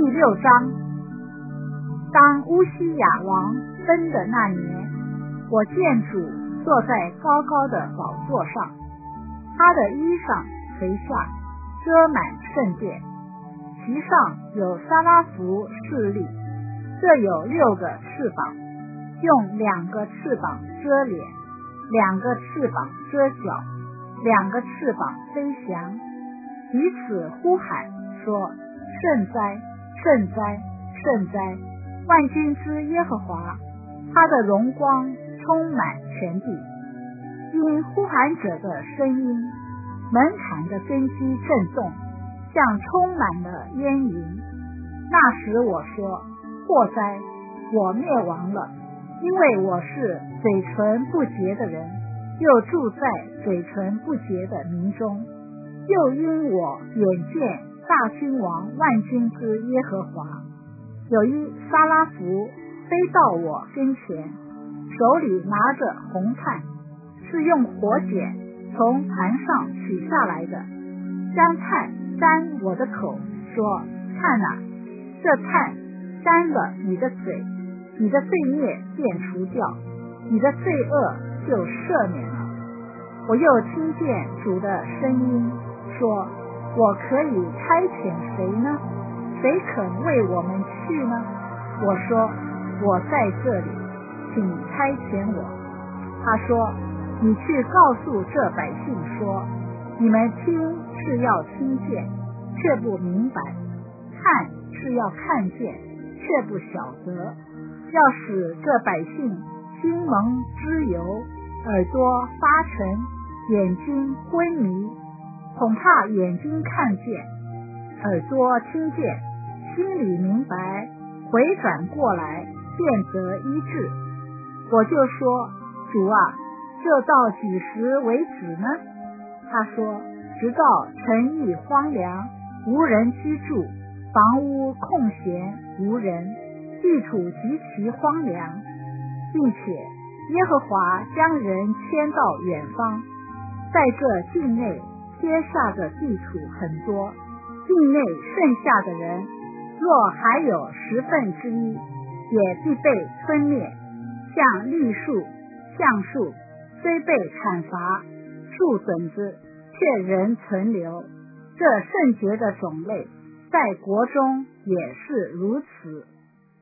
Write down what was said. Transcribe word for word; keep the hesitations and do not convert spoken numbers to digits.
第六章。当乌西雅王崩的那年，我见主坐在高高的宝座上，他的衣裳垂下，遮满圣殿，其上有撒拉弗侍立，各有六个翅膀，用两个翅膀遮脸，两个翅膀遮脚，两个翅膀飞翔，彼此呼喊说：圣哉，圣哉，圣哉！万军之耶和华，他的荣光充满全地。因呼喊者的声音，门槛的根基震动，像充满了烟云。那时我说：祸哉，我灭亡了，因为我是嘴唇不洁的人，又住在嘴唇不洁的民中。又因我眼见大君王万军之耶和华，有一撒拉弗飞到我跟前，手里拿着红炭，是用火剪从坛上取下来的，将炭沾我的口，说：看啊，这炭沾了你的嘴，你的罪孽便除掉，你的罪恶就赦免了。我又听见主的声音说：我可以差遣谁呢？谁肯为我们去呢？我说：我在这里，请差遣我。他说：你去告诉这百姓说，你们听是要听见，却不明白；看是要看见，却不晓得。要使这百姓心蒙脂油，耳朵发沉，眼睛昏迷，恐怕眼睛看见，耳朵听见，心里明白，回转过来，便得医治。我就说：主啊，这到几时为止呢？他说：直到城邑荒凉，无人居住，房屋空闲无人，地土极其荒凉，并且耶和华将人迁到远方，在这境内撇下的地土很多，境内剩下的人，若还有十分之一，也必被吞灭。像栗树、橡树，虽被砍伐，树笋子却仍存留。这圣洁的种类，在国中也是如此。